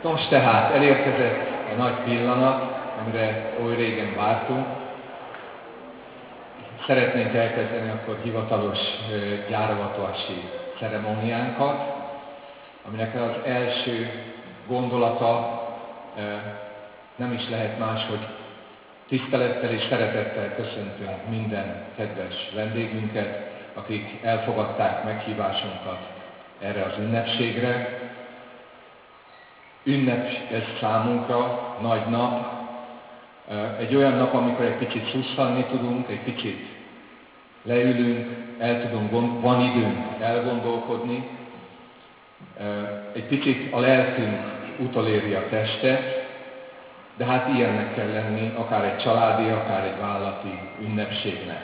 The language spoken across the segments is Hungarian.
Nos tehát, elérkezett a nagy pillanat, amire oly régen vártunk. Szeretnénk elkezdeni akkor hivatalos gyáravatolási ceremóniánkat, aminek az első gondolata nem is lehet más, hogy tisztelettel és szeretettel köszöntünk minden kedves vendégünket, akik elfogadták meghívásunkat erre az ünnepségre. Ünnep ez számunkra, nagy nap, egy olyan nap, amikor egy picit szusszanni tudunk, egy picit leülünk, van időnk elgondolkodni, egy picit a lelkünk utoléri a testet, de hát ilyennek kell lenni, akár egy családi, akár egy vállalati ünnepségnek.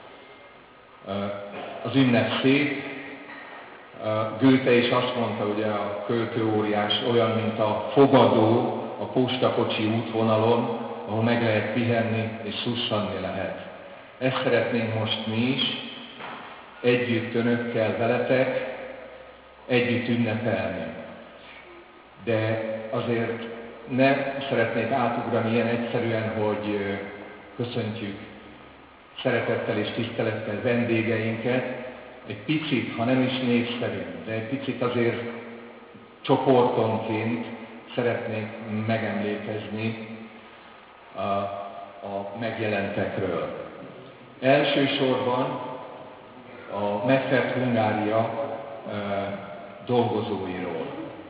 Az ünnep szép, Goethe is azt mondta, ugye a költőóriás, olyan, mint a fogadó a postakocsi útvonalon, ahol meg lehet pihenni és szusszanni lehet. Ezt szeretnénk most mi is, együtt önökkel, veletek, együtt ünnepelni. De azért ne szeretnék átugrani ilyen egyszerűen, hogy köszöntjük szeretettel és tisztelettel vendégeinket, egy picit, ha nem is név szerint, de egy picit azért csoportonként szeretnék megemlékezni a megjelentekről. Elsősorban a Meffert Hungária dolgozóiról.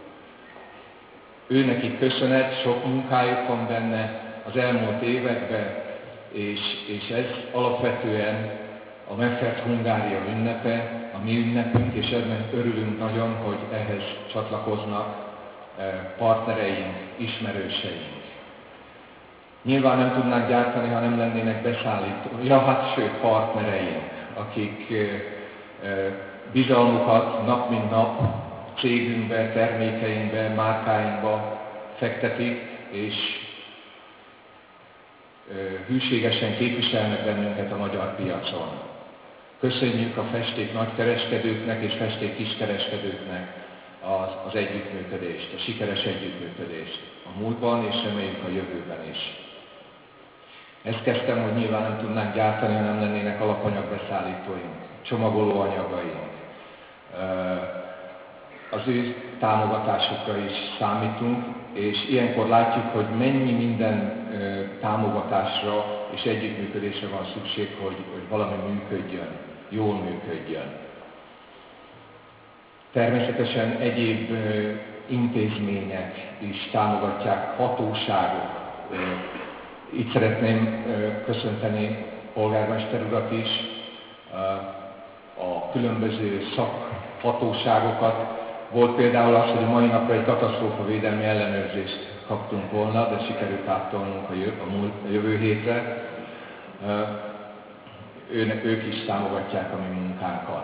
Őnekik köszönet, sok munkájuk van benne az elmúlt években, és ez alapvetően a Meffert Hungária ünnepe, a mi ünnepünk, és ebben örülünk nagyon, hogy ehhez csatlakoznak partnereink, ismerőseink. Nyilván nem tudnánk gyártani, ha nem lennének beszállítók, sőt partnereink, akik bizalmukat nap mint nap cégünkbe, termékeinkbe, márkáinkba fektetik, és hűségesen képviselnek bennünket a magyar piacon. Köszönjük a festék nagykereskedőknek és festék kiskereskedőknek az együttműködést, a sikeres együttműködést a múltban, és reméljük a jövőben is. Ezt kezdtem, hogy nyilván nem tudnánk gyártani, ha nem lennének alapanyagbeszállítóink, csomagolóanyagaink. Az ő támogatásukra is számítunk, és ilyenkor látjuk, hogy mennyi minden támogatásra és együttműködésre van szükség, hogy valami működjön, jól működjön. Természetesen egyéb intézmények is támogatják, hatóságok. Itt szeretném köszönteni polgármester urat is, a különböző szakhatóságokat. Volt például az, hogy a mai napra egy katasztrófavédelmi ellenőrzést kaptunk volna, de sikerült áttolnunk a jövő hétre. Ők is támogatják a mi munkánkat.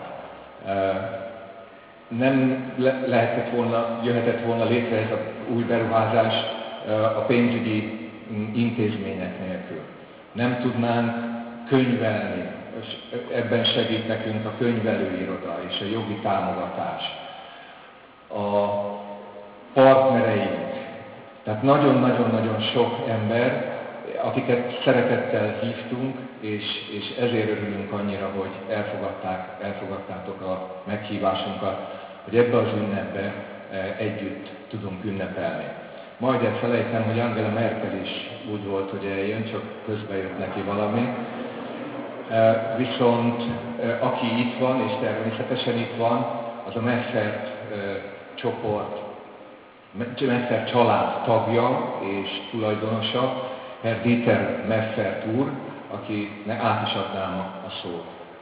Nem jöhetett volna létre ez az új beruházás a pénzügyi intézmények nélkül. Nem tudnánk könyvelni, és ebben segít nekünk a könyvelőiroda és a jogi támogatás. A partnereink, tehát nagyon-nagyon-nagyon sok ember, akiket szeretettel hívtunk, és ezért örülünk annyira, hogy elfogadtátok a meghívásunkat, hogy ebbe az ünnepbe együtt tudunk ünnepelni. Majd elfelejtem, hogy Angela Merkel is úgy volt, hogy eljön, csak közben jött neki valami. Viszont aki itt van, és természetesen itt van, az a Meffert csoport, Meffert család tagja és tulajdonosa, Herr Dieter Meffert úr, akinek át is adnám a szót.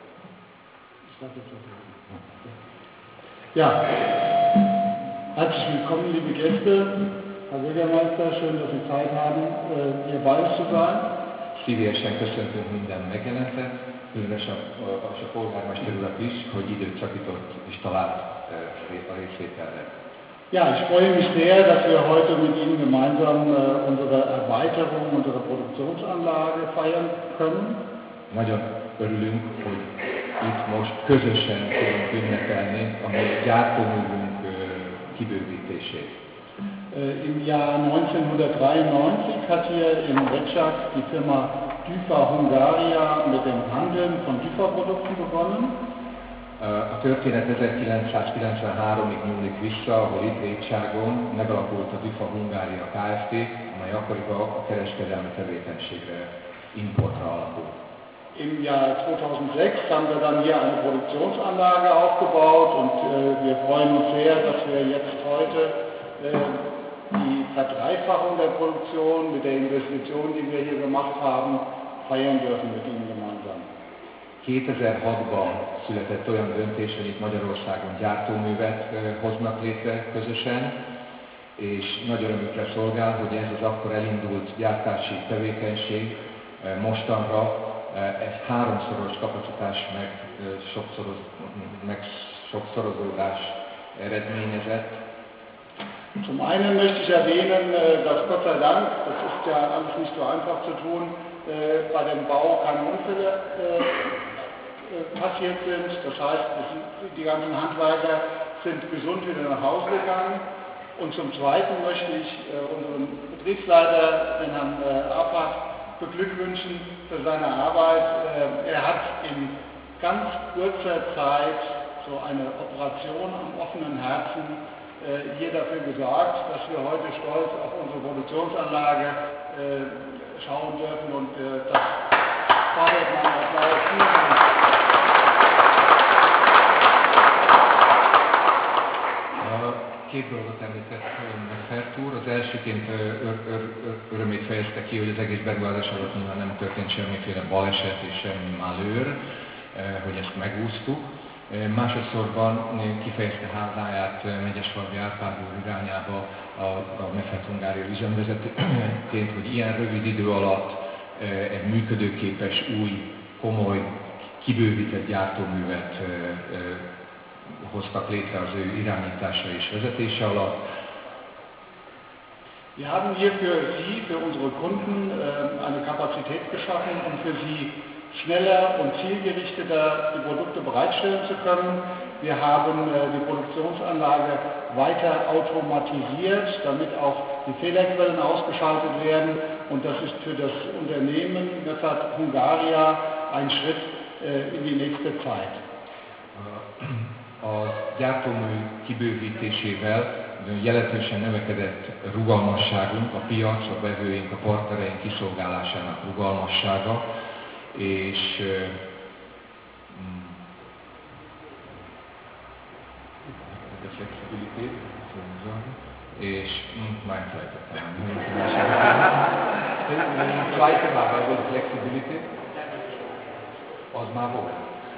Ja, herzlich willkommen, liebe Gäste, Herr Bürgermeister, schön, dass Sie Zeit haben, hier bei uns zu sein. Szívesen köszöntünk minden megjelentet, különösen a polgármester urat is, hogy időt szakított és talált a részvételre. Ja, ich freue mich sehr, dass wir heute mit Ihnen gemeinsam unsere Erweiterung unserer Produktionsanlage feiern können. Nagyon örülünk, hogy itt most közösen tudunk ünnepelni a mi gyártóművünk kibővítését. Im Jahr 1993 hat hier in Recsak die Firma Düfer Hungária mit dem Handeln von Düfer-Produkten begonnen. A történet 1993-ig nyúlik vissza, ahol itt Récságon megalakult a Düfer Hungária Kft., amely akkoriban a kereskedelmi tevékenységre, importra alapult. Im Jahr 2006 haben wir dann hier eine Produktionsanlage aufgebaut und wir freuen uns sehr, dass wir jetzt heute die Verdreifachung der Produktion mit der Investition, die wir hier gemacht haben, feiern dürfen mit Ihnen gemeinsam. 2006-ban született olyan döntés, hogy itt Magyarországon gyártóművet hoznak létre közösen, és nagy örömükre szolgál, hogy ez az akkor elindult gyártási tevékenység mostanra egy 3-szoros kapacitás megsokszorozódás eredményezett. Zum einen möchte ich erwähnen, dass Gott sei Dank, das ist ja alles nicht so einfach zu tun, bei dem Bau keine Unfälle passiert sind. Das heißt, die ganzen Handwerker sind gesund wieder nach Hause gegangen. Und zum Zweiten möchte ich unseren Betriebsleiter, den Herrn Apat, beglückwünschen für seine Arbeit. Er hat in ganz kurzer Zeit so eine Operation am offenen Herzen hier dafür gesorgt, dass wir heute stolz auf unsere Produktionsanlage schauen dürfen und das fordert man Applaus. Vielen Dank. Két dolgot említett Fert úr. Az elsőként örömét fejezte ki, hogy az egész beruházás alatt nyilván nem történt semmiféle baleset és semmi malőr, hogy ezt megúsztuk. Másodszorban kifejezte háláját Megyesfalvi Árpád úr irányába a Mefert Hungária üzemvezetőként, hogy ilyen rövid idő alatt egy működőképes, új, komoly, kibővített gyártóművet hoztak létre az ő irányítása és vezetése alatt. Wir haben hier für Sie, für unsere Kunden eine Kapazität geschaffen, um für Sie schneller und zielgerichteter die Produkte bereitstellen zu können. Wir haben die Produktionsanlage weiter automatisiert, damit auch die Fehlerquellen ausgeschaltet werden. Und das ist für das Unternehmen Mefert Hungária ein Schritt in die nächste Zeit. A gyártómű kibővítésével jelentősen növekedett rugalmasságunk, a piac, a vevőink, a partnereink kiszolgálásának rugalmassága, és a flexibilitét, és már felejtettem. Zweite war a flexibilität, az már volt.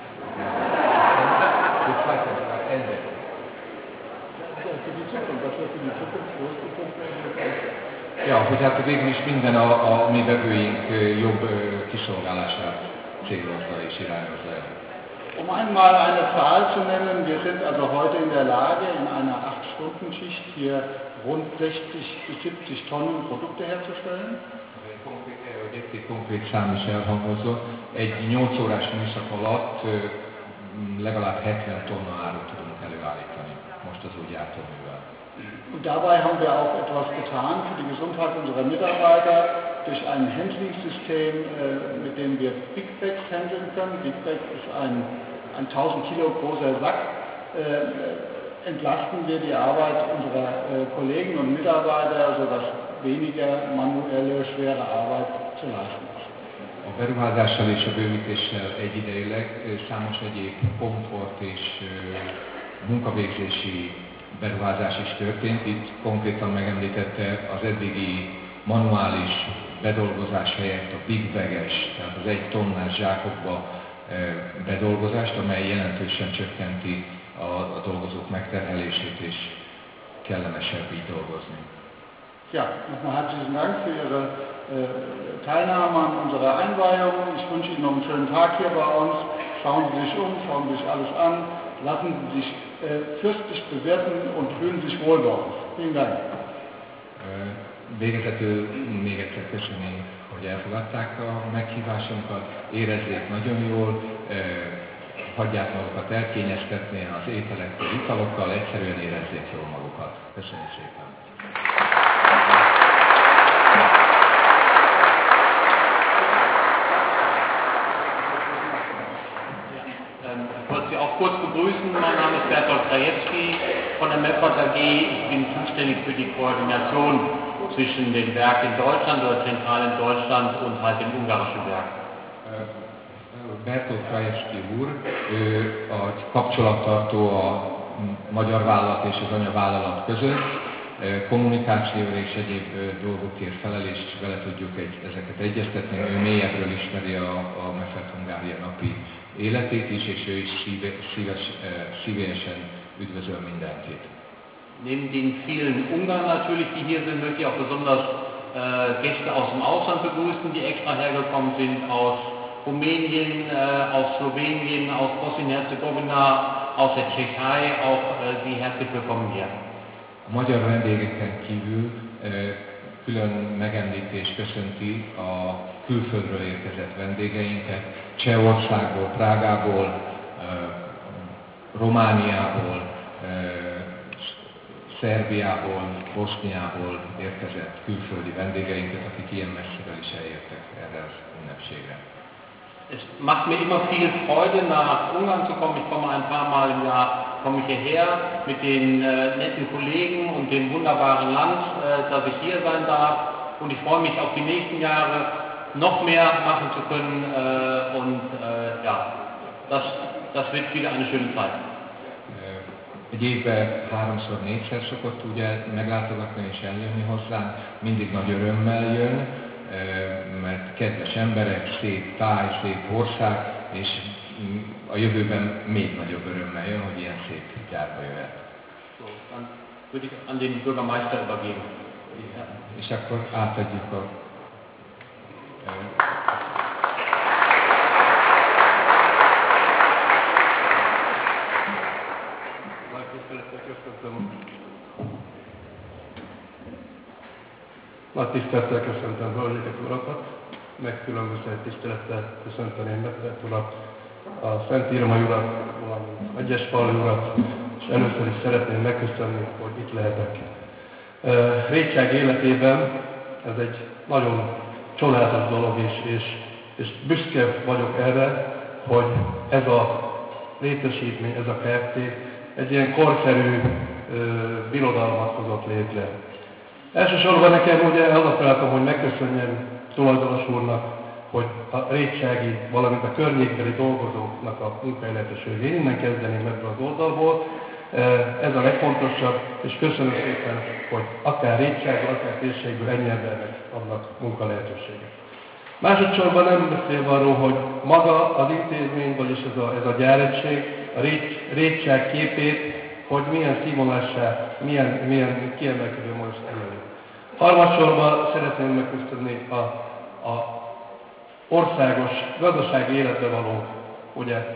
Ja, hogy hát végül is minden a mi vevőink jobb kiszolgálását célozza és irányozza el. Um einmal eine Zahl zu nennen, wir sind also heute in der Lage, in einer 8-Stunden-Schicht hier rund 60 bis 70 Tonnen Produkte herzustellen. Egy konkrét szám is elhangozott. Egy 8 órás műszak alatt legalább 70 tonna árut tudunk előállítani, most az új gyártóművel. Und dabei haben wir auch etwas getan für die Gesundheit unserer Mitarbeiter durch ein Handling-System, mit dem wir Big Bags handeln können. Big Bag ist ein 1000 Kilo großer Sack. Entlasten wir die Arbeit unserer Kollegen und Mitarbeiter, sodass weniger manuelle, schwere Arbeit zu leisten ist. A beruházással és a bővítéssel egyidejűleg számos egyéb komfort és munkavégzési beruházás is történt. Itt konkrétan megemlítette az eddigi manuális bedolgozás helyett a big bag-es, tehát az 1 tonnás zsákokba bedolgozást, amely jelentősen csökkenti a dolgozók megterhelését és kellemesebb így dolgozni. Ja, nochmal herzlichen Dank für Ihre Teilnahme an unserer Einweihung. Ich wünsche Ihnen noch einen schönen Tag hier bei uns. Schauen Sie sich um, schauen Sie sich alles an, lassen Sie sich fürstlich bewirten und fühlen sich wohl bei uns. Vielen Dank. Végezetül még egyszer köszönöm, hogy elfogadták a meghívásunkat, érezzék nagyon jól, hagyják magukat elkényeztetni az ételekkel, italokkal, egyszerűen érezzék jól magukat. Köszönjük szépen! der Meffert AG. Ich bin zuständig für die Koordination zwischen den Werken in Deutschland oder zentral in Deutschland und halt dem ungarischen Werk. Bertó Krajewski úr, ő a kapcsolattartó a magyar vállalat és az anyavállalat között, kommunikációra és egyéb dolgokért felel, és vele tudjuk ezeket egyeztetni. Ő mélyebbről ismeri a Meffert Hungária napi életét is, és ő is szívesen üdvözöl mindenkit. Neben den vielen Ungarn natürlich, die hier sind, möchte ich auch besonders Gäste aus dem Ausland begrüßen, die extra hergekommen sind, aus Rumänien, aus Slowenien, aus Bosnien-Herzegowina, aus der Tschechei, auch Sie herzlich willkommen hier. A magyar vendégeken kívül külön megemlítés köszönti a külföldről érkezett vendégeinket, Csehországból, Prágából, Romániából, Szerbiából, Boszniából érkezett külföldi vendégeinket, akik ilyen messziről is eljöttek erre az ünnepségre. Es macht mir immer viel Freude, nach Ungarn zu kommen. Ich komme ein paar Mal im Jahr hierher mit den netten Kollegen und dem wunderbaren Land, dass ich hier sein darf. Und ich freue mich auf die nächsten Jahre, noch mehr machen zu können. Ja, das wird wieder eine schöne Zeit. Egy évben 3-4-szer szokott ugye meglátogatni és eljönni hozzánk, mindig nagy örömmel jön, mert kedves emberek, szép táj, szép ország, és a jövőben még nagyobb örömmel jön, hogy ilyen szép gyárba jöhet. So, dann würde ich an den Bürgermeister übergeben. És akkor átadjuk a Nagy tisztelettel köszöntöm hölgyeket, urakat, megkülönböztetett tisztelettel köszönteném Meffert urat, a Szent Irmai urat, valamint Egyes Pall urat, és először is szeretném megköszönni, hogy itt lehetek. Rétság életében ez egy nagyon csodálatos dolog, és büszke vagyok erre, hogy ez a létesítmény, ez a Kft. Egy ilyen korszerű birodalmat hozott létre. Elsősorban nekem ugye az a feladatom, hogy megköszönjem tulajdonos úrnak, hogy a rétsági, valamint a környékbeli dolgozóknak a munkai lehetőségét. Innen kezdeném ebből az oldalból. Ez a legfontosabb, és köszönöm szépen, hogy akár rétságból, akár térségből ennyi embernek adnak munkalehetőséget. Másodszorban nem beszélve arról, hogy maga az intézmény, vagyis ez a gyáregység, a rétság képét, hogy milyen színvonalássá, milyen kiemelkedő most emelő. Harmadsorban szeretném megköszönni a országos gazdasági életbe való ugye,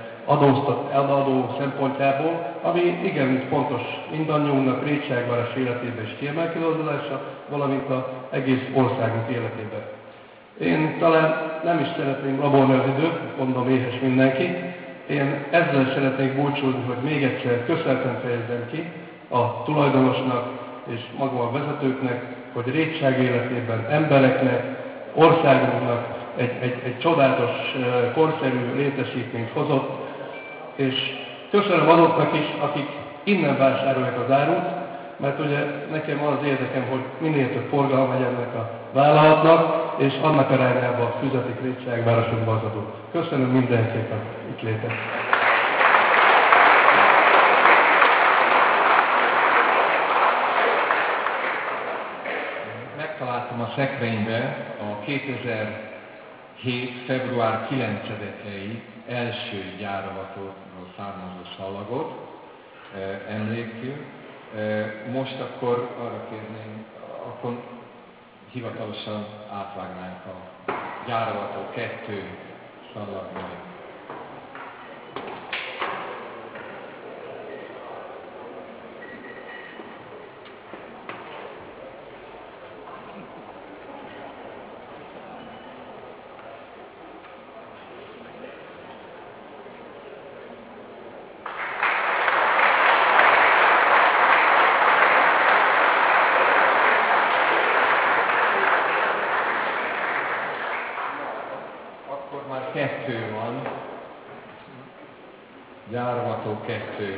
adó szempontjából, ami igen fontos mindannyiunknak, Rétságváros életében is kiemelkedő adása, valamint az egész országunk életében. Én talán nem is szeretném rabolni az időt, mondom éhes mindenki. Én ezzel szeretnék búcsúzni, hogy még egyszer köszönetem fejezzem ki a tulajdonosnak és magam a vezetőknek, hogy Rétság életében embereknek, országunknak egy csodálatos, korszerű létesítményt hozott, és köszönöm azoknak is, akik innen vásárolják az árut, mert ugye nekem az érdekem, hogy minél több forgalom legyen ennek a vállalatnak, és annak arányában fizetik Rétságvárosokba az adót. Köszönöm mindenkinek a itt létet. Megtaláltam a szekrénybe a 2007. február 9-i első gyáravatóról származó szallagot emlékül. Most akkor arra kérném, akkor hivatalosan átvágnánk a gyáravató 2 szallagba. Már 2 van, gyárvató 2.